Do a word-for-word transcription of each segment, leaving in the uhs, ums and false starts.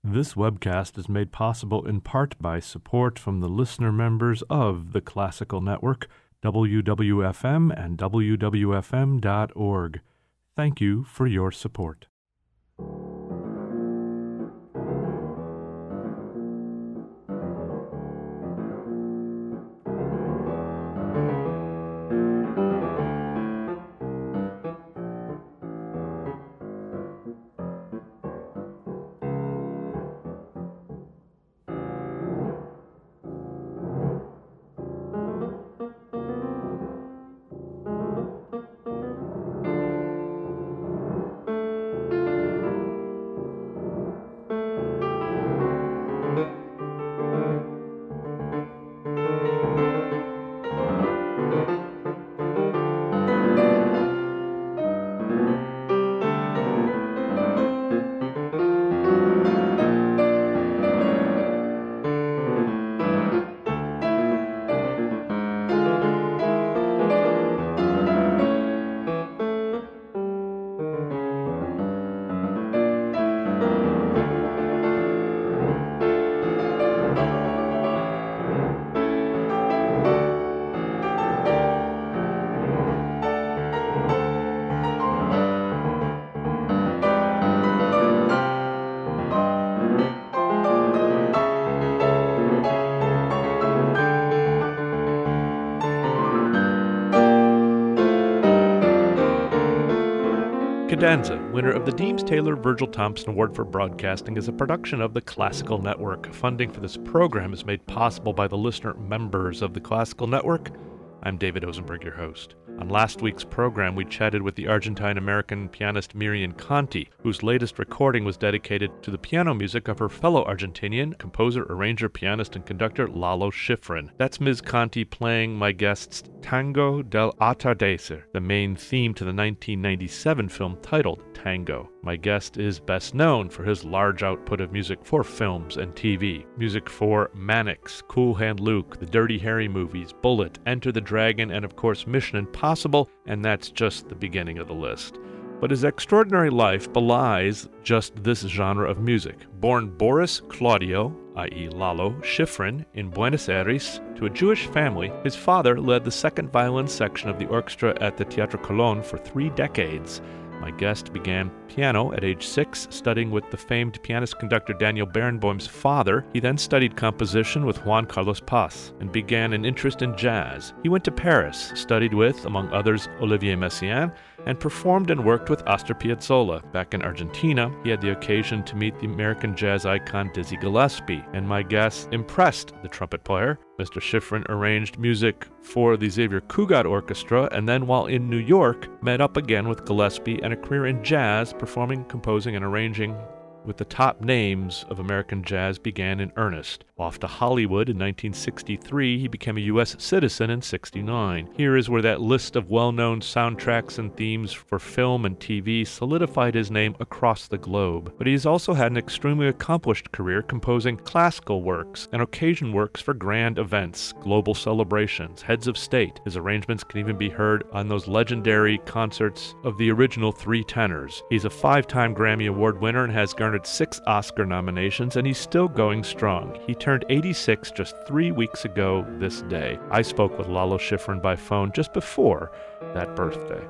This webcast is made possible in part by support from the listener members of the Classical Network, W W F M and W W F M dot org. Thank you for your support. Cadenza, winner of the Deems Taylor Virgil Thompson Award for Broadcasting, is a production of the Classical Network. Funding for this program is made possible by the listener members of the Classical Network. I'm David Osenberg, your host. On last week's program, we chatted with the Argentine-American pianist Miriam Conti, whose latest recording was dedicated to the piano music of her fellow Argentinian composer, arranger, pianist, and conductor Lalo Schifrin. That's Miz Conti playing my guest's Tango del Atardecer, the main theme to the nineteen ninety-seven film titled Tango. My guest is best known for his large output of music for films and T V. Music for Mannix, Cool Hand Luke, the Dirty Harry movies, Bullet, Enter the Dragon, and of course Mission Impossible, and that's just the beginning of the list. But his extraordinary life belies just this genre of music. Born Boris Claudio, that is. Lalo Schifrin, in Buenos Aires, to a Jewish family, his father led the second violin section of the orchestra at the Teatro Colón for three decades. My guest began piano at age six, studying with the famed pianist-conductor Daniel Barenboim's father. He then studied composition with Juan Carlos Paz and began an interest in jazz. He went to Paris, studied with, among others, Olivier Messiaen, and performed and worked with Astor Piazzolla. Back in Argentina, he had the occasion to meet the American jazz icon Dizzy Gillespie, and my guest impressed the trumpet player. Mister Schifrin arranged music for the Xavier Cugat Orchestra, and then while in New York, met up again with Gillespie and a career in jazz, performing, composing, and arranging with the top names of American jazz began in earnest. Off to Hollywood in nineteen sixty-three, he became a U S citizen in sixty-nine. Here is where that list of well-known soundtracks and themes for film and T V solidified his name across the globe. But he's also had an extremely accomplished career composing classical works and occasion works for grand events, global celebrations, heads of state. His arrangements can even be heard on those legendary concerts of the original three tenors. He's a five-time Grammy Award winner and has garnered six Oscar nominations, and he's still going strong. He turned eighty-six just three weeks ago this day. I spoke with Lalo Schifrin by phone just before that birthday.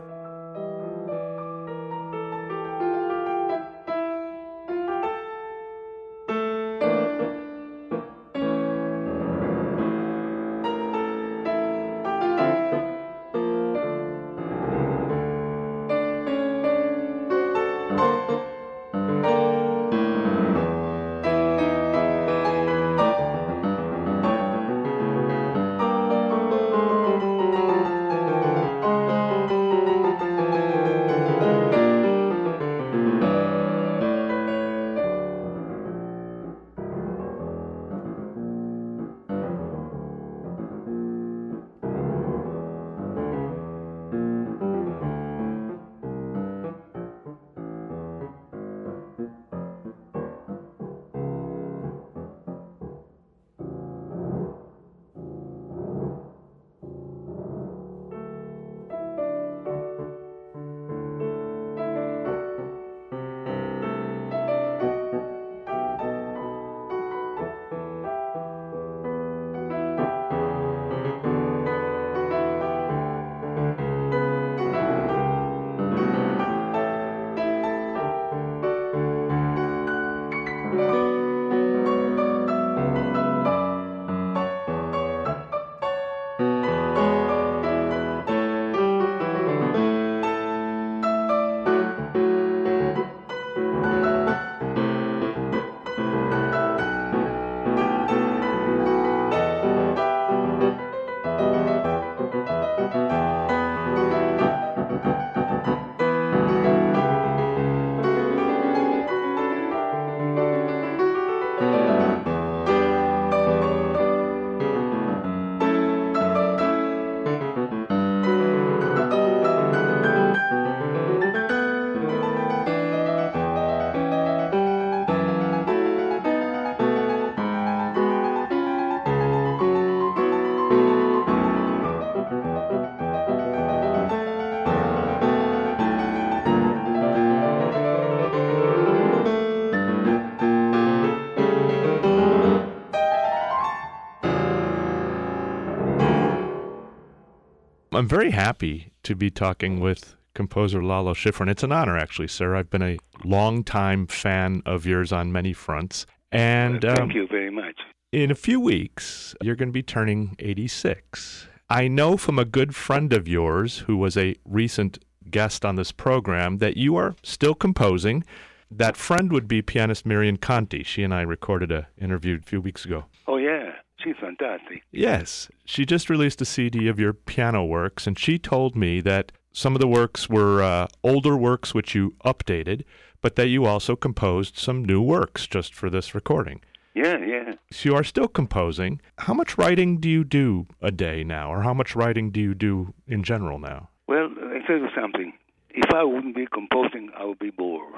I'm very happy to be talking with composer Lalo Schifrin. It's an honor, actually, sir. I've been a long-time fan of yours on many fronts. And Thank um, you very much. In a few weeks, you're going to be turning eighty-six. I know from a good friend of yours who was a recent guest on this program that you are still composing. That friend would be pianist Miriam Conti. She and I recorded an interview a few weeks ago. Oh, yeah. She's fantastic. Yes. She just released a C D of your piano works, and she told me that some of the works were uh, older works which you updated, but that you also composed some new works just for this recording. Yeah, yeah. So you are still composing. How much writing do you do a day now, or how much writing do you do in general now? Well, I tell you something. If I wouldn't be composing, I would be bored.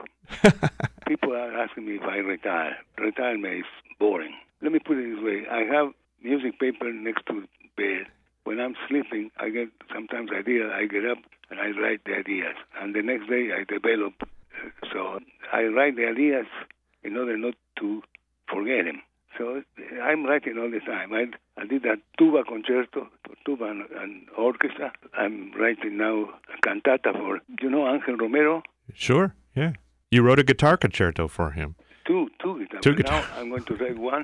People are asking me if I retire. Retirement is boring. Let me put it this way. I have music paper next to the bed. When I'm sleeping, I get sometimes ideas. I get up and I write the ideas. And the next day, I develop. So I write the ideas in order not to forget them. So I'm writing all the time. I, I did a tuba concerto for tuba and, and orchestra. I'm writing now a cantata for, you know, Angel Romero? Sure, yeah. You wrote a guitar concerto for him. Two, two guitars. Two but guitar. Now I'm going to write one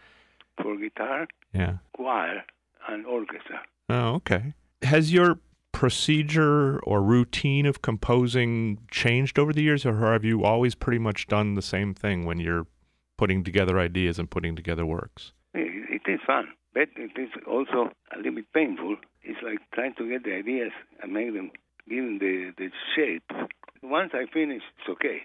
for guitar, yeah, choir, and orchestra. Oh, okay. Has your procedure or routine of composing changed over the years, or have you always pretty much done the same thing when you're putting together ideas and putting together works? It, it is fun, but it is also a little bit painful. It's like trying to get the ideas and make them, give them the, the shape. Once I finish, it's okay.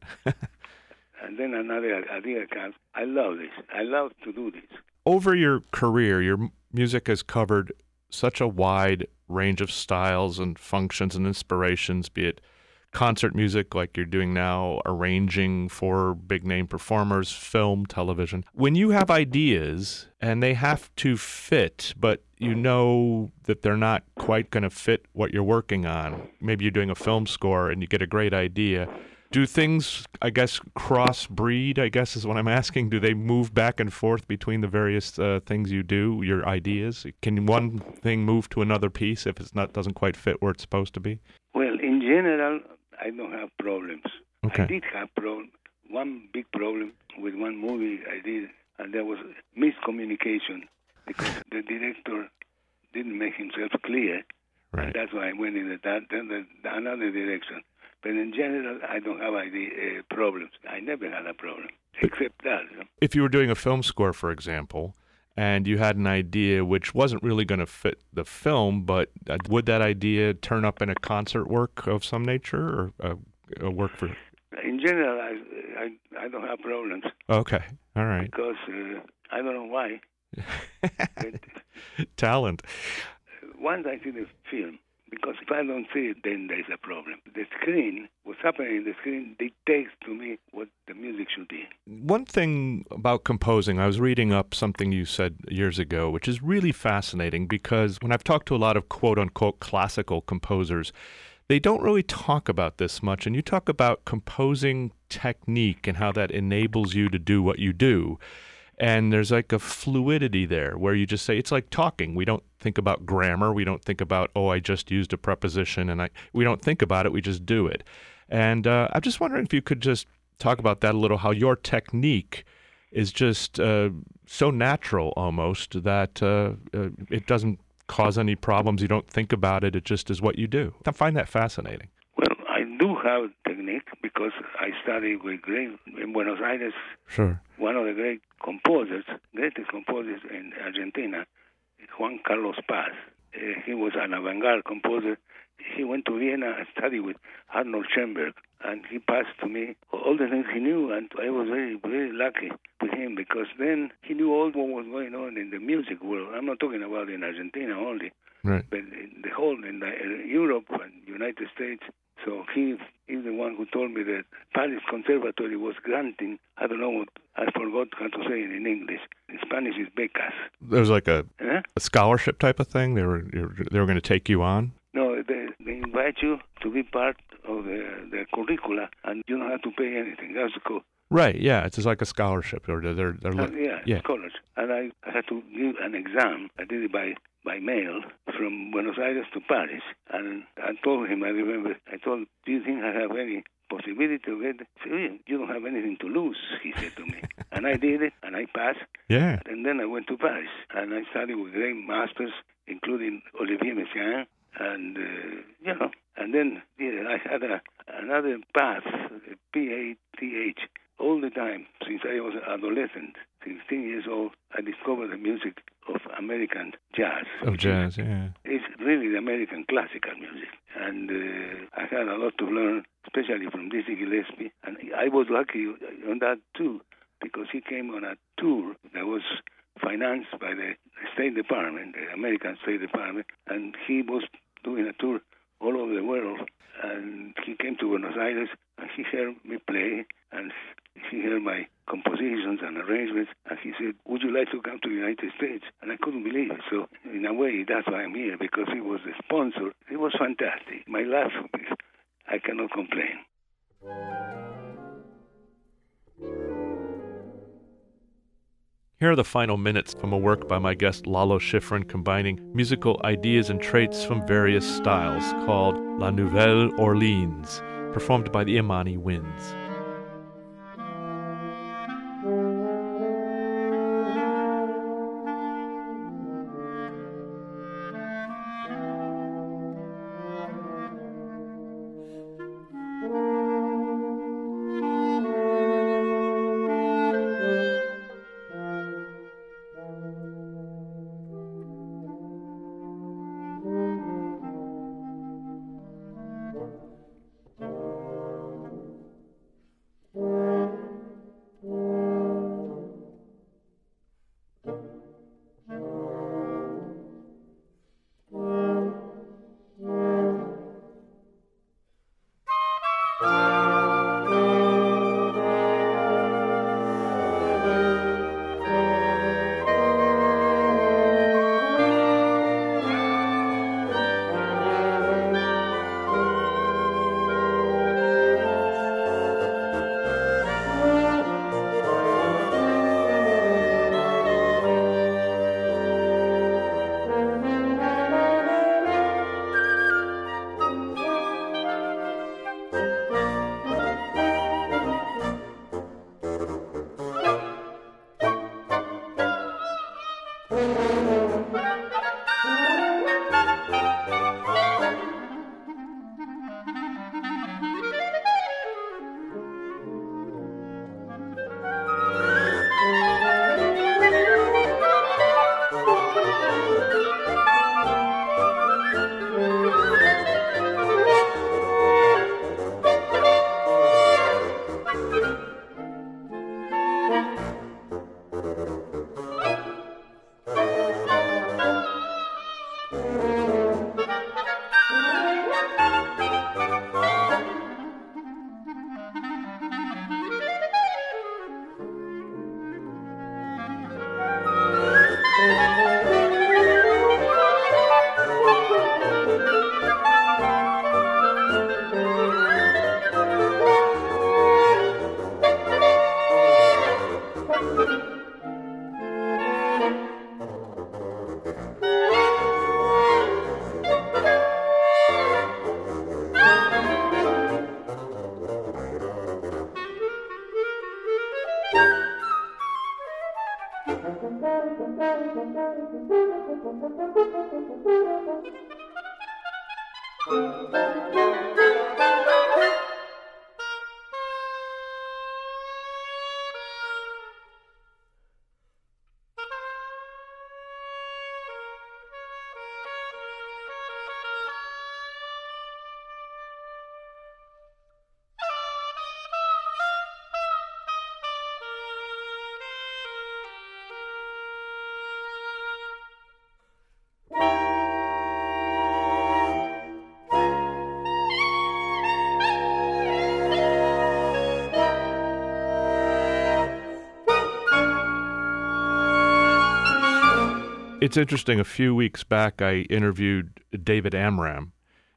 And then another idea comes. I love this. I love to do this. Over your career, your music has covered such a wide range of styles and functions and inspirations, be it concert music like you're doing now, arranging for big-name performers, film, television. When you have ideas and they have to fit, but you know that they're not quite going to fit what you're working on, maybe you're doing a film score and you get a great idea, do things, I guess, cross-breed, I guess is what I'm asking? Do they move back and forth between the various uh, things you do, your ideas? Can one thing move to another piece if it's not doesn't quite fit where it's supposed to be? Well, in general, I don't have problems. Okay. I did have problem, one big problem with one movie I did, and there was miscommunication because the director didn't make himself clear. Right. And that's why I went in the, that, the, the, another direction. But in general, I don't have idea, uh, problems. I never had a problem, except that. You know? If you were doing a film score, for example, and you had an idea which wasn't really going to fit the film, but uh, would that idea turn up in a concert work of some nature or a, a work for... In general, I, I, I don't have problems. Okay, all right. Because uh, I don't know why. Talent. Once I see the film, because if I don't see it, then there's a problem. The screen, what's happening in the screen dictates to me what the music should be. One thing about composing, I was reading up something you said years ago, which is really fascinating because when I've talked to a lot of quote-unquote classical composers, they don't really talk about this much, and you talk about composing technique and how that enables you to do what you do. And there's like a fluidity there where you just say, it's like talking. We don't think about grammar. We don't think about, oh, I just used a preposition, and I we don't think about it. We just do it. And uh, I'm just wondering if you could just talk about that a little, how your technique is just uh, so natural almost that uh, uh, it doesn't cause any problems. You don't think about it. It just is what you do. I find that fascinating. Well, I do have technique because I studied with great, in Buenos Aires, sure. one of the great composers, greatest composers in Argentina, Juan Carlos Paz. Uh, he was an avant-garde composer. He went to Vienna and studied with Arnold Schoenberg, and he passed to me all the things he knew, and I was very, very lucky with him because then he knew all what was going on in the music world. I'm not talking about in Argentina only, right. but in the whole, in, the, in Europe and United States. So he is the one who told me that Paris Conservatory was granting, I don't know what, I forgot how to say it in English. In Spanish is becas. There was like a, huh? a scholarship type of thing? They were they were going to take you on? No, they, they invite you to be part of the, the curricula, and you don't have to pay anything. That's cool. Right, yeah, it's just like a scholarship. Or they're, they're, they're uh, yeah, yeah, scholars. And I had to give an exam. I did it by, by mail from Buenos Aires to Paris. And I told him, I remember, I told, do you think I have any possibility to get it? He said, yeah, you don't have anything to lose, he said to me. And I did it, and I passed. Yeah. And then I went to Paris. And I studied with great masters, including Olivier Messiaen. And, uh, you know, and then yeah, I had a, another path, P A T H, all the time since I was an adolescent, sixteen years old. I discovered the music of American jazz. Of jazz, yeah. It's really the American classical music. And uh, I had a lot to learn, especially from Dizzy Gillespie. And I was lucky on that, too, because he came on a tour that was financed by the State Department, the American State Department, and he was doing a tour all over the world. And he came to Buenos Aires, and he heard me play, and he heard my compositions and arrangements, and he said, would you like to come to the United States? And I couldn't believe it. So in a way, that's why I'm here, because he was the sponsor. It was fantastic. My life, I cannot complain. Here are the final minutes from a work by my guest Lalo Schifrin combining musical ideas and traits from various styles called La Nouvelle Orleans, performed by the Imani Winds. It's interesting, a few weeks back I interviewed David Amram,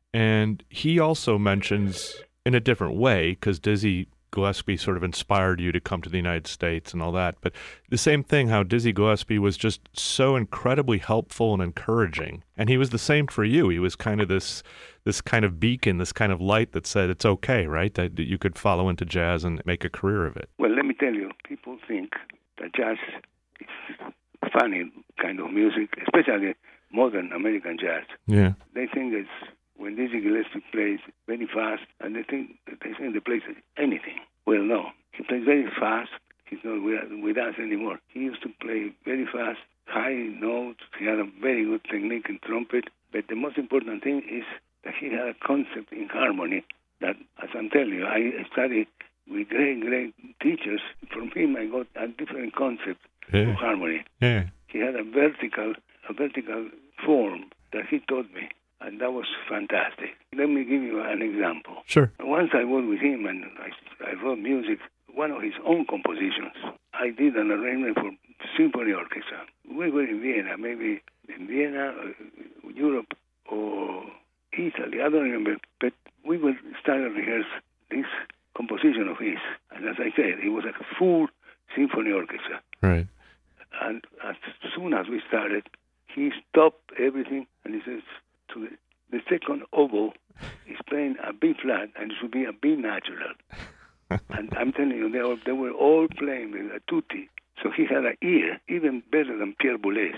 and he also mentions, in a different way, because Dizzy Gillespie sort of inspired you to come to the United States and all that, but the same thing, how Dizzy Gillespie was just so incredibly helpful and encouraging. And he was the same for you. He was kind of this this kind of beacon, this kind of light that said it's okay, right? That, that you could follow into jazz and make a career of it. Well, let me tell you, people think that jazz is funny kind of music, especially modern American jazz. Yeah. They think it's when Dizzy Gillespie plays very fast, and they think they think they play anything. Well, no, he plays very fast. He's not with, with us anymore. He used to play very fast, high notes. He had a very good technique in trumpet. But the most important thing is that he had a concept in harmony that, as I'm telling you, I studied with great, great teachers. From him, I got a different concept yeah. of harmony. Yeah. He had a vertical, a vertical form that he taught me, and that was fantastic. Let me give you an example. Sure. Once I was with him, and I, I wrote music, one of his own compositions. I did an arrangement for symphony orchestra. We were in Vienna, maybe in Vienna, uh, Europe, or Italy, I don't remember, but we were starting to rehearse this composition of his. And as I said, it was like a full symphony orchestra. Right. And as soon as we started, he stopped everything and he says, to the, the second oboe is playing a B flat and it should be a B natural. And I'm telling you, they were, they were all playing with a tutti. So he had an ear even better than Pierre Boulez.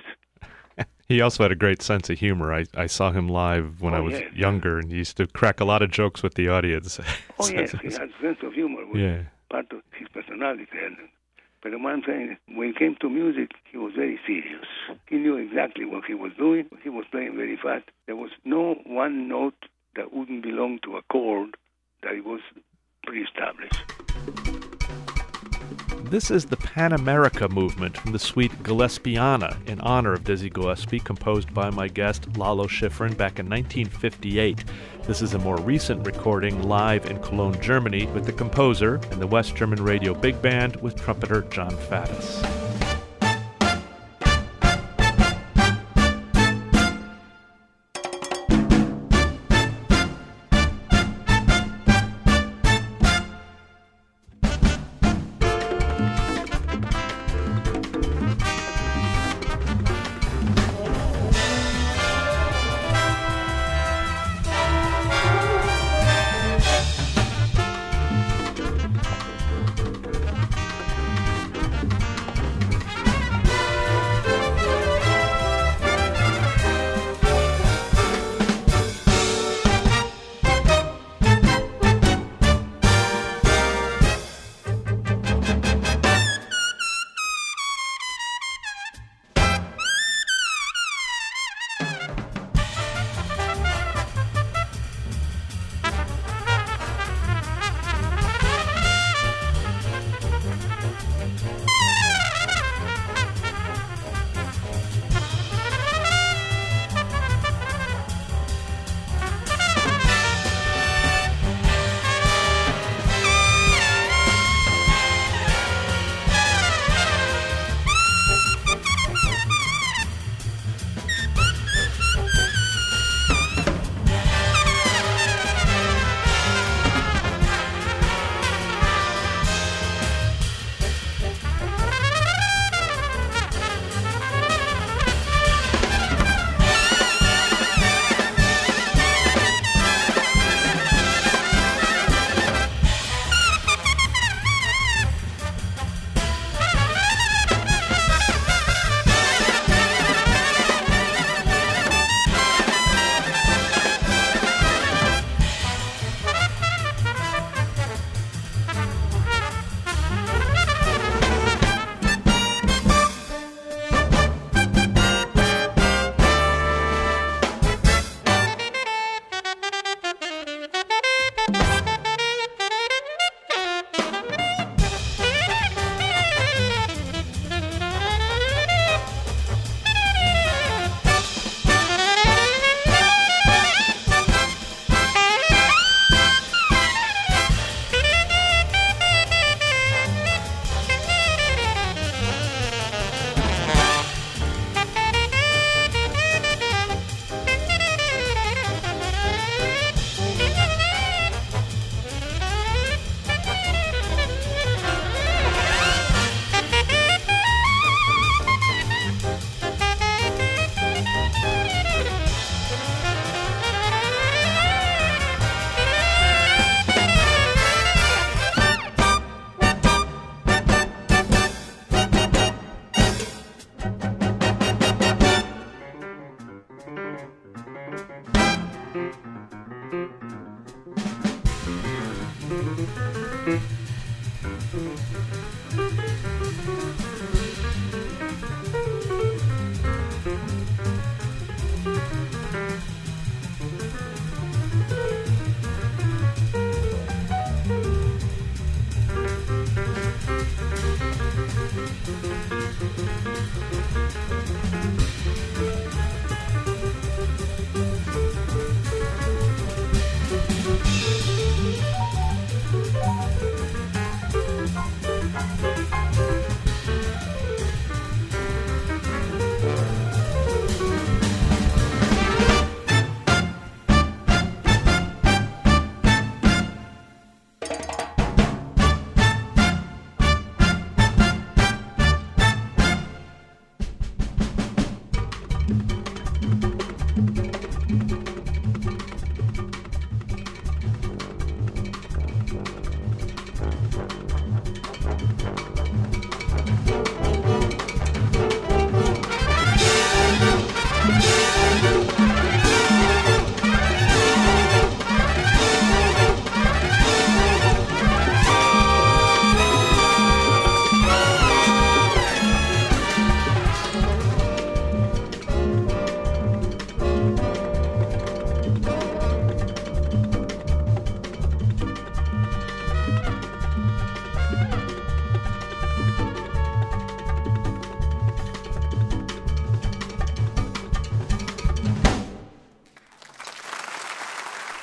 He also had a great sense of humor. I, I saw him live when oh, I was yes, younger, and he used to crack a lot of jokes with the audience. Oh, yes, he had a sense of humor. Was yeah. part of his personality. And, but the one thing, when it came to music, he was very serious. He knew exactly what he was doing. He was playing very fast. There was no one note that wouldn't belong to a chord that it was pre-established. This is the Pan America movement from the suite Gillespiana in honor of Dizzy Gillespie, composed by my guest Lalo Schifrin back in nineteen fifty-eight. This is a more recent recording live in Cologne, Germany, with the composer and the West German Radio Big Band with trumpeter John Faddis.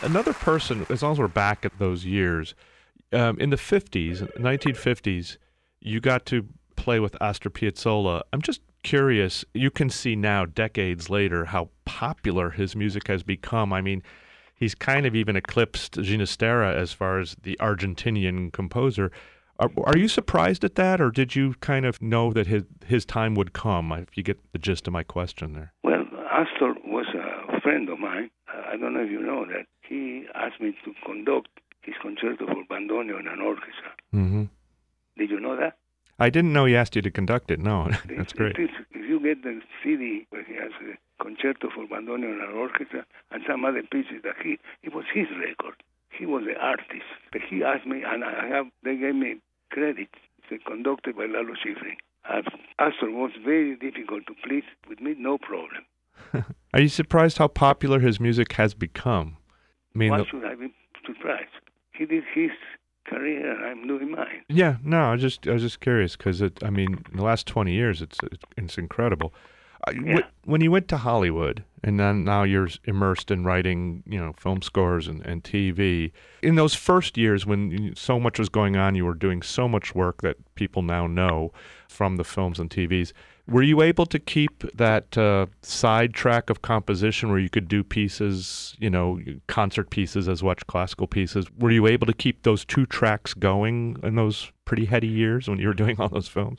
Another person, as long as we're back at those years, um, in the fifties, nineteen fifties, you got to play with Astor Piazzolla. I'm just curious, you can see now, decades later, how popular his music has become. I mean, he's kind of even eclipsed Ginastera as far as the Argentinian composer. Are, are you surprised at that, or did you kind of know that his his time would come, if you get the gist of my question there? Well, Astor was a friend of mine. I don't know if you know that. He asked me to conduct his concerto for bandoneon and orchestra. Mm-hmm. Did you know that? I didn't know he asked you to conduct it. No, that's great. It is, if you get the C D where he has a concerto for bandoneon and orchestra and some other pieces that he, it was his record. He was the artist. But he asked me, and I have, they gave me credit. It's conducted by Lalo Schifrin. Astor was very difficult to please. With me, no problem. Are you surprised how popular his music has become? I mean, Why the... should I be surprised? He did his career, and I'm doing mine. Yeah, no, I was just I was just curious because it. I mean, in the last twenty years, it's it's incredible. Yeah. When you went to Hollywood, and then now you're immersed in writing, you know, film scores and, and T V. In those first years when so much was going on, you were doing so much work that people now know from the films and T Vs. Were you able to keep that uh, side track of composition where you could do pieces, you know, concert pieces as much classical pieces? Were you able to keep those two tracks going in those pretty heady years when you were doing all those films?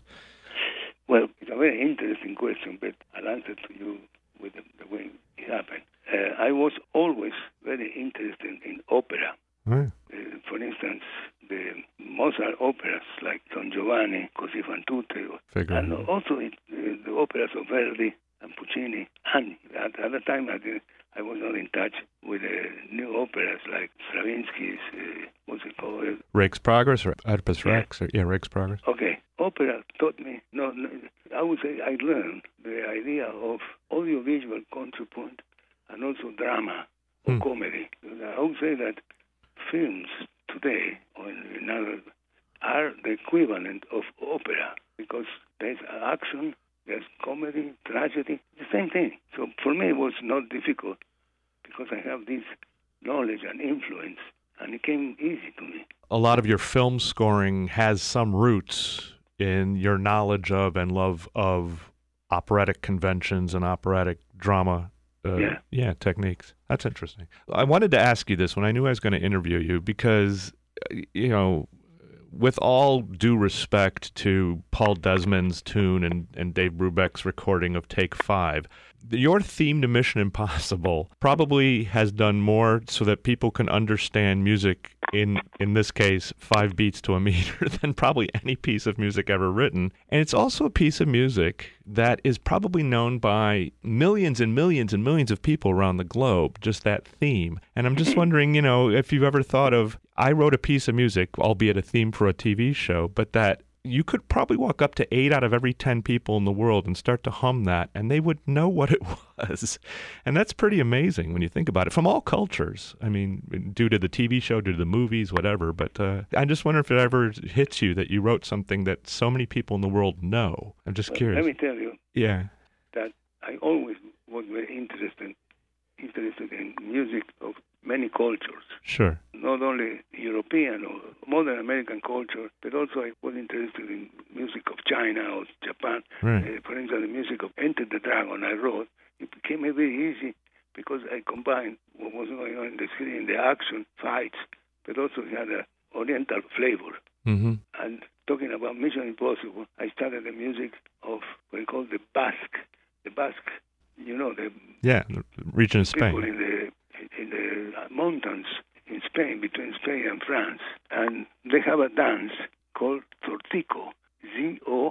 Well, it's a very interesting question, but I'll answer to you with the, the way it happened. Uh, I was always very interested in opera. Right. Uh, for instance, the Mozart operas like Don Giovanni, Così fan tutte, Figaro. and also it, uh, the operas of Verdi and Puccini. And at, at the time, I, did, I was not in touch with the new operas like Stravinsky's, uh, what's it called? Rake's Progress or Oedipus Yeah. Rex? Or, yeah, Rake's Progress. Okay. Opera taught me, no, no, I would say I learned the idea of audiovisual contrapunct and also drama or Hmm. comedy. I would say that films today or in other are the equivalent of opera because there's action, there's comedy, tragedy, the same thing. So for me it was not difficult because I have this knowledge and influence and it came easy to me. A lot of your film scoring has some roots in your knowledge of and love of operatic conventions and operatic drama uh, Yeah. yeah, techniques. That's interesting. I wanted to ask you this when I knew I was going to interview you because, you know, with all due respect to Paul Desmond's tune and, and Dave Brubeck's recording of Take Five, your theme to Mission Impossible probably has done more so that people can understand music, in in this case, five beats to a meter, than probably any piece of music ever written. And it's also a piece of music that is probably known by millions and millions and millions of people around the globe, just that theme. And I'm just wondering, you know, if you've ever thought of, I wrote a piece of music, albeit a theme for a T V show, but that you could probably walk up to eight out of every ten people in the world and start to hum that, and they would know what it was. And that's pretty amazing when you think about it, from all cultures. I mean, due to the T V show, due to the movies, whatever. But uh, I just wonder if it ever hits you that you wrote something that so many people in the world know. I'm just Well, curious. let me tell you Yeah. that I always was very interested interested in music of many cultures. Sure. Not only European or modern American culture, but also I was interested in music of China or Japan. Right. Uh, for instance, the music of Enter the Dragon I wrote. It became very easy because I combined what was going on in the screen, the action, fights, but also it had an oriental flavor. Mm-hmm. And talking about Mission Impossible, I started the music of what we call the Basque. The Basque, you know, the Yeah, the region of people Spain. in the in the mountains in Spain, between Spain and France, and they have a dance called Zorzico, Z O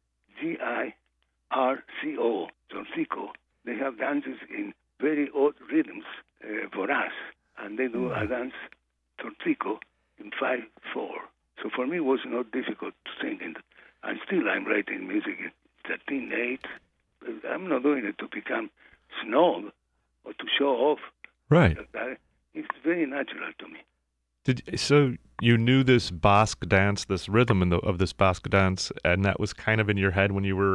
Z I R C O, Zorzico. They have dances in very odd rhythms uh, for us, and they do a dance Zorzico in five four. So for me, it was not difficult to sing it. And still, I'm writing music in thirteen eight. I'm not doing it to become snob or to show off. Right. It's very natural to me. Did so you knew this Basque dance, this rhythm in the, of this Basque dance, and that was kind of in your head when you were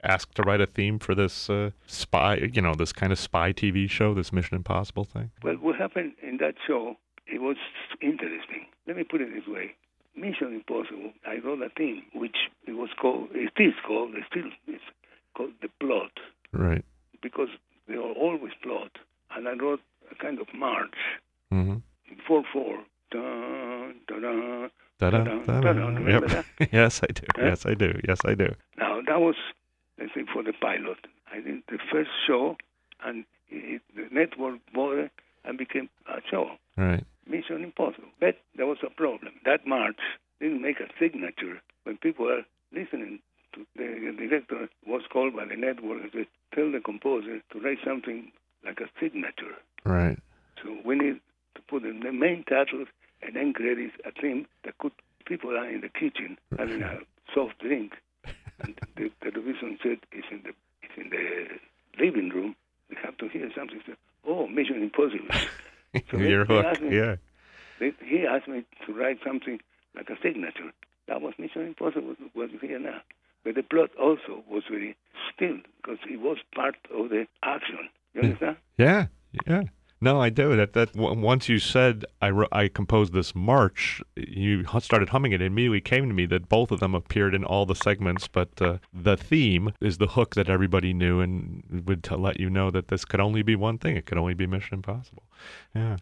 asked to write a theme for this uh, spy, you know, this kind of spy T V show, this Mission Impossible thing? Well, what happened in that show, it was interesting. Let me put it this way. Mission Impossible, I wrote a theme which it was called, it is called, it still is called The Plot. Right. Because they are always plot. And I wrote a kind of march. Mm-hmm. four four. Dun, dun, dun, Da-da, dun, da-da. dun, dun. Remember Yep. that? Yes, I do. Huh? Yes, I do. Yes, I do. Now, that was, let's say, for the pilot. I did the first show, and it, the network bought it and became a show. Right. Mission Impossible. But there was a problem. That march didn't make a signature. When people are listening to the, the director was called by the network and said, tell the composer to write something like a signature. Right. So we need to put in the main titles and then credits a theme that could, people are in the kitchen having a soft drink. And the, the television set is in the, it's in the living room. They have to hear something. Say, oh, Mission Impossible. So You're they, they hooked, asked me, yeah. They, he asked me to write something like a signature. That was Mission Impossible, what you hear now. But the plot also was very still, because it was part of the action. You understand? Yeah, yeah. No, I do. That that w- once you said I wrote, I composed this march, you hu- started humming it. It immediately came to me that both of them appeared in all the segments, but uh, the theme is the hook that everybody knew and would t- let you know that this could only be one thing. It could only be Mission Impossible. Yeah.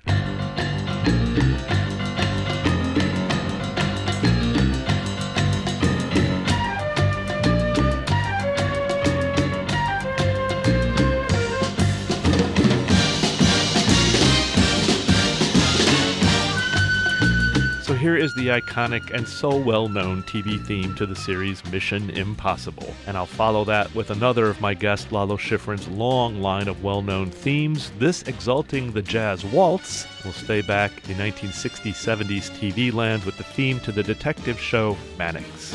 So here is the iconic and so well-known T V theme to the series Mission Impossible. And I'll follow that with another of my guest Lalo Schifrin's long line of well-known themes, this exalting the jazz waltz. We'll stay back in nineteen sixties seventies T V land with the theme to the detective show Mannix.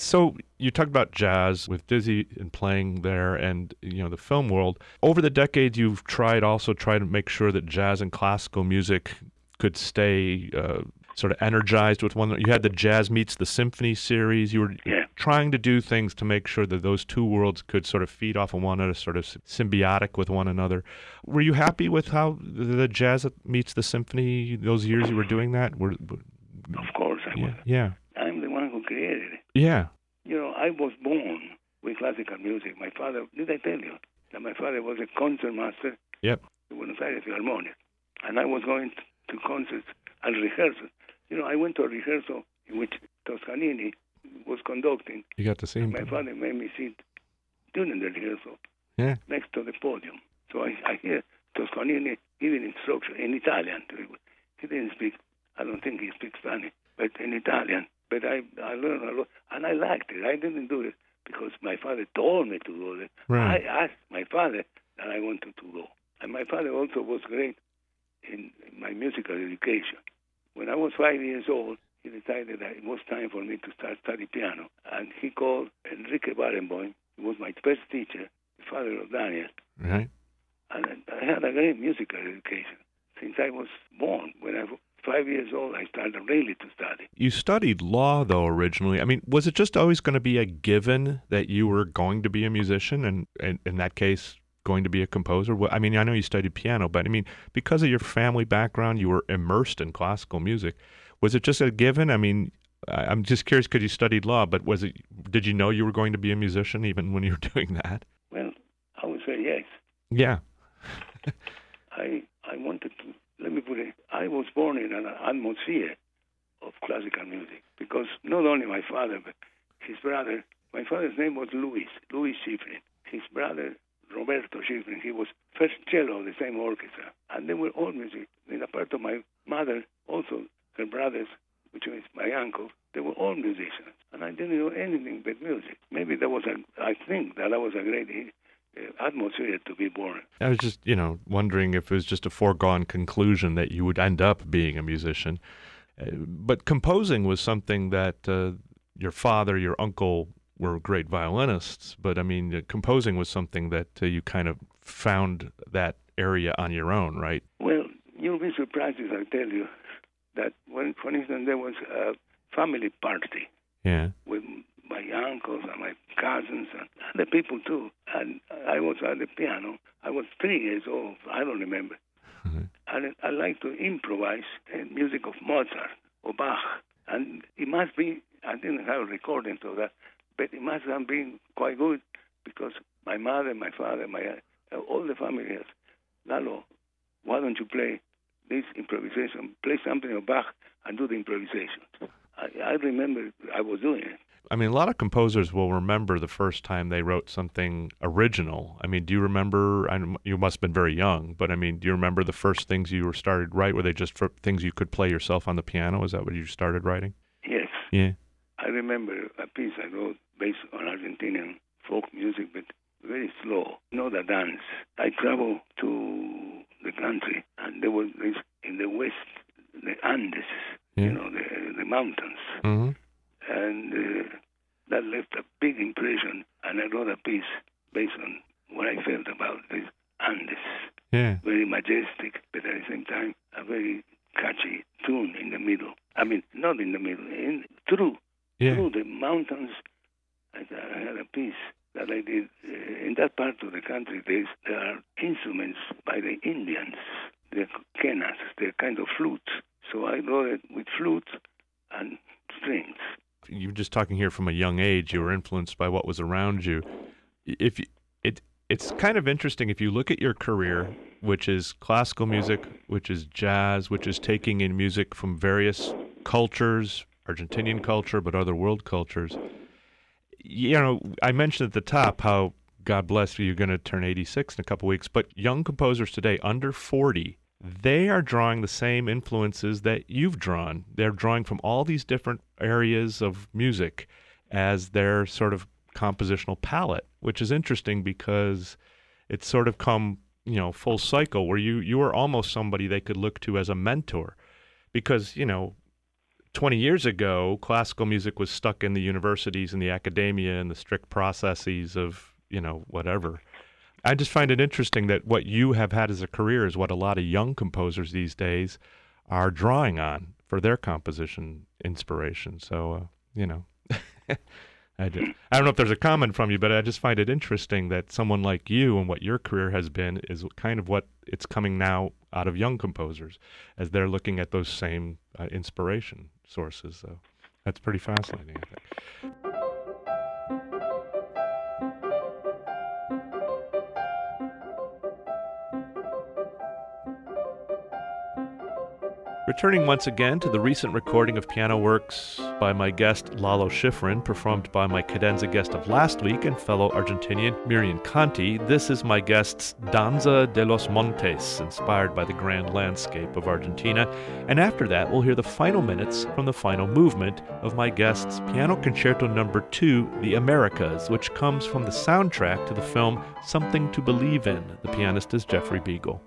So you talked about jazz with Dizzy and playing there and, you know, the film world. Over the decades, you've tried also try to make sure that jazz and classical music could stay uh, sort of energized with one. You had the Jazz Meets the Symphony series. You were Yeah. trying to do things to make sure that those two worlds could sort of feed off of one another, sort of symbiotic with one another. Were you happy with how the Jazz Meets the Symphony, those years you were doing that? Were, Of course I yeah, was. yeah. I'm the one who created it. Yeah. You know, I was born with classical music. My father, did I tell you that my father was a concertmaster Yep. in Buenos Aires Philharmonic? And I was going to concerts and rehearsals. You know, I went to a rehearsal in which Toscanini was conducting. You got to see him. My father made me sit during the rehearsal Yeah. next to the podium. So I, I hear Toscanini giving instruction in Italian. He didn't speak, I don't think he speaks Spanish, but in Italian. But I, I learned a lot, and I liked it. I didn't do it because my father told me to do it. Right. I asked my father that I wanted to go. And my father also was great in my musical education. When I was five years old, he decided that it was time for me to start study piano. And he called Enrique Barenboim, who was my first teacher, the father of Daniel. Right. And I had a great musical education since I was born. When I was five years old, I started really to study. You studied law, though, originally. I mean, was it just always going to be a given that you were going to be a musician, and, and in that case, going to be a composer? I mean, I know you studied piano, but I mean, because of your family background, you were immersed in classical music. Was it just a given? I mean, I'm just curious because you studied law, but was it? Did you know you were going to be a musician even when you were doing that? Well, I would say yes. Yeah. I I wanted to, let me put it, I was born in an atmosphere of classical music because not only my father, but his brother, my father's name was Louis, Louis Schifrin. His brother, Roberto Schifrin, he was first cello of the same orchestra. And they were all music. In a part of my mother, also her brothers, which was my uncle, they were all musicians. And I didn't know anything but music. Maybe that was a, I think that that was a great uh, atmosphere to be born. I was just, you know, wondering if it was just a foregone conclusion that you would end up being a musician. Uh, but composing was something that uh, your father, your uncle were great violinists, but I mean, uh, composing was something that uh, you kind of found that area on your own, right? Well, you'll be surprised if I tell you that when, for instance, there was a family party Yeah. with my uncles and my cousins and other people too, and I was at the piano. I was three years old. I don't remember. Mm-hmm. And I like to improvise the music of Mozart or Bach, and it must be. I didn't have recordings of that, but it must have been quite good because my mother, my father, my uh, all the family has, Lalo, why don't you play this improvisation? Play something of Bach and do the improvisation. I, I remember I was doing it. I mean, a lot of composers will remember the first time they wrote something original. I mean, do you remember, I know you must have been very young, but I mean, do you remember the first things you were started write? Were they just for things you could play yourself on the piano? Is that what you started writing? Yes. Yeah. I remember a piece I wrote based on Argentinian folk music, but very slow, not a dance. I traveled to the country, and there was this, in the west, the Andes, Yeah. you know, the, the mountains. Mm-hmm. And uh, that left a big impression, and I wrote a piece based on what I felt about these Andes. Yeah. Very majestic, but at the same time, a very catchy tune in the middle. I mean, not in the middle, in through, Yeah. through the mountains. I, I had a piece that I did. Uh, in that part of the country, there's, there are instruments by the Indians. They're quenas, they're kind of flutes. So I wrote it with flutes and strings. You were just talking here from a young age. You were influenced by what was around you. If you, it, it's kind of interesting if you look at your career, which is classical music, which is jazz, which is taking in music from various cultures, Argentinian culture, but other world cultures. You know, I mentioned at the top how, God bless you, you're going to turn eighty-six in a couple weeks, but young composers today, under forty, they are drawing the same influences that you've drawn. They're drawing from all these different areas of music as their sort of compositional palette, which is interesting because it's sort of come, you know, full cycle where you, you are almost somebody they could look to as a mentor because, you know, twenty years ago, classical music was stuck in the universities and the academia and the strict processes of, you know, whatever. I just find it interesting that what you have had as a career is what a lot of young composers these days are drawing on for their composition inspiration. So, uh, you know, I, do, I don't know if there's a comment from you, but I just find it interesting that someone like you and what your career has been is kind of what it's coming now out of young composers as they're looking at those same uh, inspiration sources. So that's pretty fascinating, I think. Returning once again to the recent recording of piano works by my guest Lalo Schifrin, performed by my cadenza guest of last week and fellow Argentinian Miriam Conti, this is my guest's Danza de los Montes, inspired by the grand landscape of Argentina. And after that, we'll hear the final minutes from the final movement of my guest's Piano Concerto Number two, The Americas, which comes from the soundtrack to the film Something to Believe in. The pianist is Jeffrey Beagle.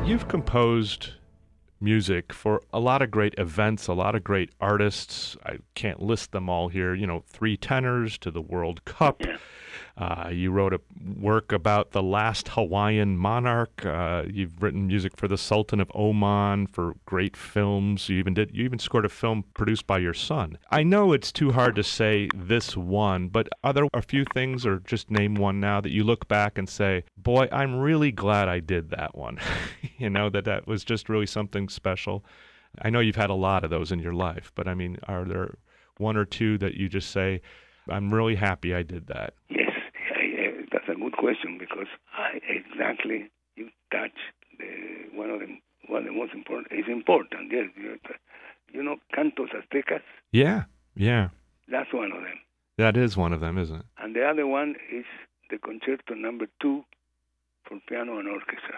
You've composed music for a lot of great events, a lot of great artists. I can't list them all here. You know, Three Tenors to the World Cup. Yeah. Uh, you wrote a work about the last Hawaiian monarch. Uh, you've written music for the Sultan of Oman, for great films. You even did. You even scored a film produced by your son. I know it's too hard to say this one, but are there a few things, or just name one now, that you look back and say, "Boy, I'm really glad I did that one." You know, that that was just really something special. I know you've had a lot of those in your life, but I mean, are there one or two that you just say, "I'm really happy I did that"? Yes. That's a good question, because I exactly you touch the, one of the one of the most important. It's important, yes. You know, Cantos Aztecas. Yeah, yeah. That's one of them. That is one of them, isn't it? And the other one is the Concerto Number Two for piano and orchestra.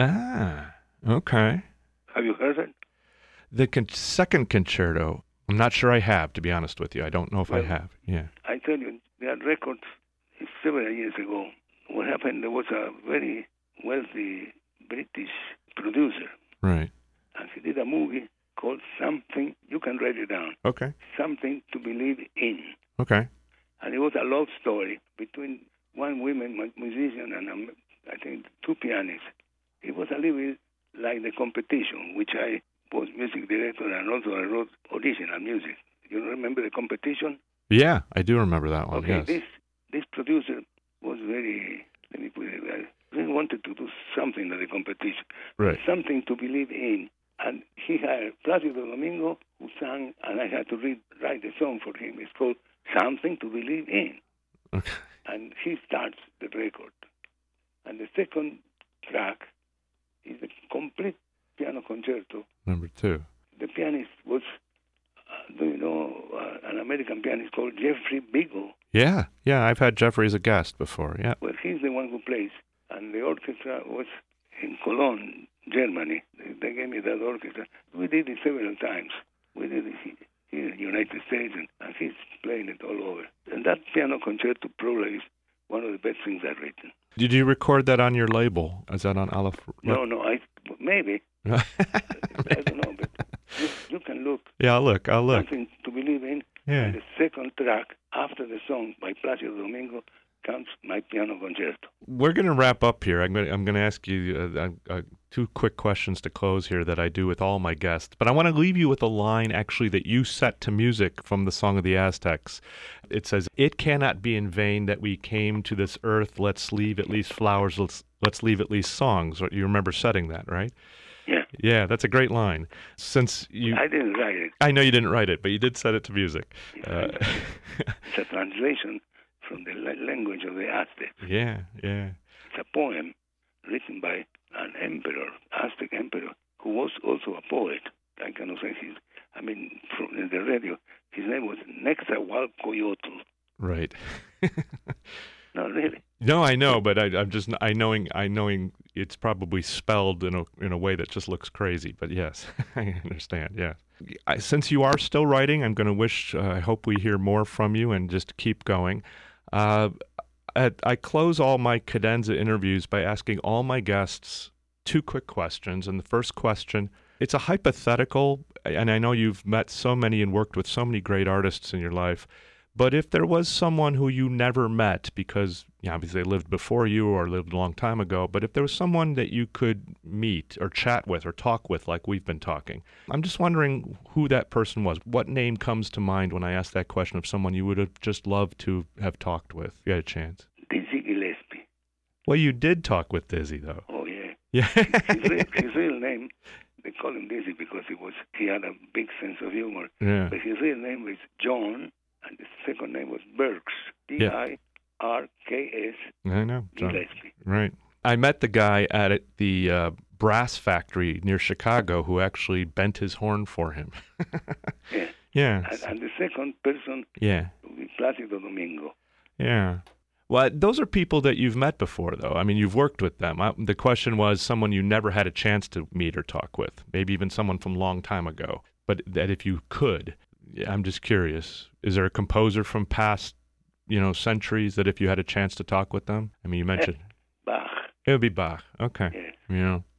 Ah, okay. Have you heard it? The con- second concerto, I'm not sure I have, to be honest with you. I don't know if well, I have. Yeah. I tell you, there are records several years ago. What happened, there was a very wealthy British producer. Right. And he did a movie called Something, you can write it down. Okay. Something to Believe in. Okay. And it was a love story between one woman musician and, um, I think, two pianists. It was a little bit like The Competition, which I was music director, and also I wrote original music. You remember The Competition? Yeah, I do remember that one, Okay, yes. this this producer was very, let me put it, uh, really wanted to do something at The Competition. Right. Something to believe in. And he hired Plácido Domingo, who sang, and I had to read, write the song for him. It's called Something to Believe in. Okay. And he starts the record. And the second track is a complete piano concerto. Number two. The pianist was, uh, do you know, uh, an American pianist called Jeffrey Beagle. Yeah, yeah, I've had Jeffrey as a guest before, yeah. Well, he's the one who plays. And the orchestra was in Cologne, Germany. They, they gave me that orchestra. We did it several times. We did it here in the United States, and, and he's playing it all over. And that piano concerto probably is one of the best things I've written. Did you record that on your label? Is that on Aleph? No, no, I maybe. I don't know, but you, you can look. Yeah, I'll look, I'll look. Something to Believe in. Yeah. And the second track, after the song by Plácido Domingo, comes my piano concerto. We're going to wrap up here. I'm going to, I'm going to ask you uh, uh, two quick questions to close here that I do with all my guests. But I want to leave you with a line, actually, that you set to music from the Song of the Aztecs. It says, "It cannot be in vain that we came to this earth. Let's leave at least flowers. Let's, let's leave at least songs." You remember setting that, right? Yeah. Yeah, that's a great line. Since you, I didn't write it. I know you didn't write it, but you did set it to music. Uh, it's a translation from the language of the Aztecs. Yeah, yeah. It's a poem written by an emperor, Aztec emperor, who was also a poet. I cannot say his, I mean, from in the radio, his name was Nexahualcoyotl. Right. No, really. No, I know, but I, I'm just I knowing I knowing it's probably spelled in a in a way that just looks crazy. But yes, I understand. Yeah. I, since you are still writing, I'm going to wish. Uh, I hope we hear more from you and just keep going. Uh, at, I close all my cadenza interviews by asking all my guests two quick questions. And the first question, it's a hypothetical, and I know you've met so many and worked with so many great artists in your life. But if there was someone who you never met because, you know, obviously they lived before you or lived a long time ago, but if there was someone that you could meet or chat with or talk with like we've been talking, I'm just wondering who that person was. What name comes to mind when I ask that question of someone you would have just loved to have talked with if you had a chance? Dizzy Gillespie. Well, you did talk with Dizzy, though. Oh, yeah. Yeah. his, real, his real name, they call him Dizzy because he was he had a big sense of humor. Yeah. But his real name was John, and his second name was Burks. D I R K S. I know. John. Gillespie. Right. I met the guy at it, the uh, brass factory near Chicago who actually bent his horn for him. Yeah. Yeah. And, and the second person, Yeah. was Plácido Domingo. Yeah. Well, those are people that you've met before, though. I mean, you've worked with them. I, the question was someone you never had a chance to meet or talk with, maybe even someone from a long time ago. But that if you could, I'm just curious, is there a composer from past, you know, centuries that if you had a chance to talk with them? I mean, you mentioned... Bach. It would be Bach. Okay. Yeah. You know,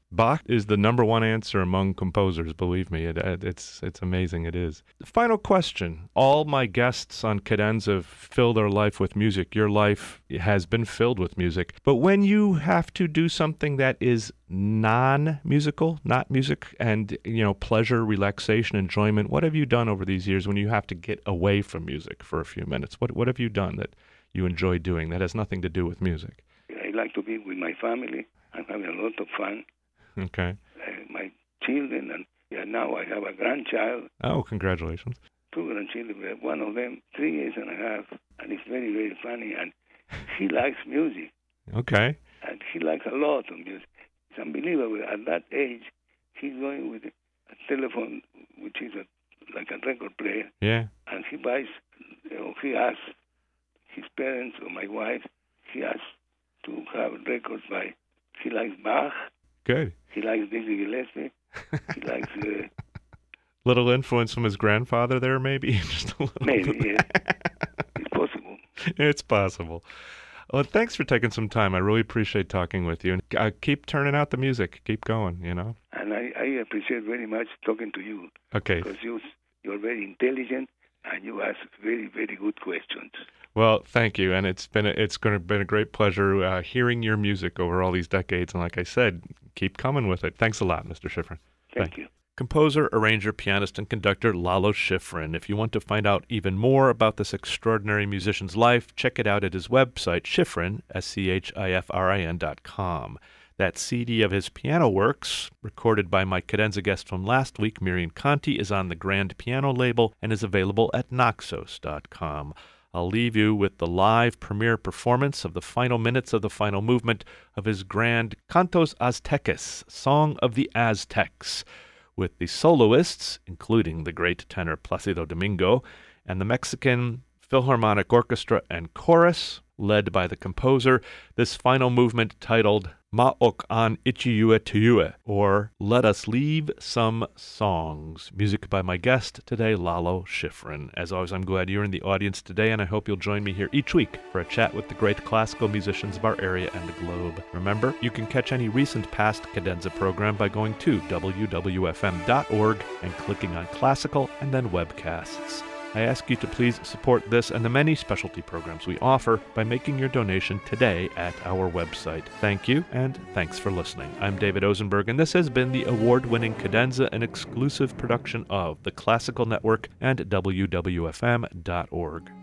Bach is the number one answer among composers, believe me. It, it, it's it's amazing, it is. Final question. All my guests on Cadenza fill their life with music. Your life has been filled with music. But when you have to do something that is non-musical, not music, and, you know, pleasure, relaxation, enjoyment, what have you done over these years when you have to get away from music for a few minutes? What, what have you done that you enjoy doing that has nothing to do with music? I like to be with my family. I'm having a lot of fun. Okay. Uh, my children, and yeah, now I have a grandchild. Oh, congratulations. Two grandchildren. One of them, three years and a half, and it's very, very funny. And he likes music. Okay. And he likes a lot of music. It's unbelievable. At that age, he's going with a telephone, which is a, like a record player. Yeah. And he buys, you know, he asks his parents or my wife, he asks to have records by, he likes Bach. Good. He likes Dizzy Gillespie. He likes... Uh, little influence from his grandfather there, maybe? Just a little maybe, bit. yeah. It's possible. It's possible. Well, thanks for taking some time. I really appreciate talking with you. And uh, keep turning out the music. Keep going, you know? And I, I appreciate very much talking to you. Okay. Because you, you're very intelligent and you ask very, very good questions. Well, thank you, and it's been a, it's going to been a great pleasure uh, hearing your music over all these decades. And like I said, keep coming with it. Thanks a lot, Mister Schifrin. Thank Bye. you. Composer, arranger, pianist, and conductor Lalo Schifrin. If you want to find out even more about this extraordinary musician's life, check it out at his website, Schifrin, S C H I F R I N dot com. That C D of his piano works, recorded by my cadenza guest from last week, Miriam Conti, is on the Grand Piano label and is available at Naxos dot com. I'll leave you with the live premiere performance of the final minutes of the final movement of his grand Cantos Aztecas, Song of the Aztecs, with the soloists, including the great tenor Placido Domingo, and the Mexican Philharmonic Orchestra and Chorus, led by the composer. This final movement titled Ma'ok an Ichiyue Tuyue, or Let Us Leave Some Songs. Music by my guest today, Lalo Schifrin. As always, I'm glad you're in the audience today, and I hope you'll join me here each week for a chat with the great classical musicians of our area and the globe. Remember, you can catch any recent past Cadenza program by going to W W F M dot org and clicking on Classical and then Webcasts. I ask you to please support this and the many specialty programs we offer by making your donation today at our website. Thank you, and thanks for listening. I'm David Ozenberg, and this has been the award-winning Cadenza, an exclusive production of the Classical Network and W W F M dot org.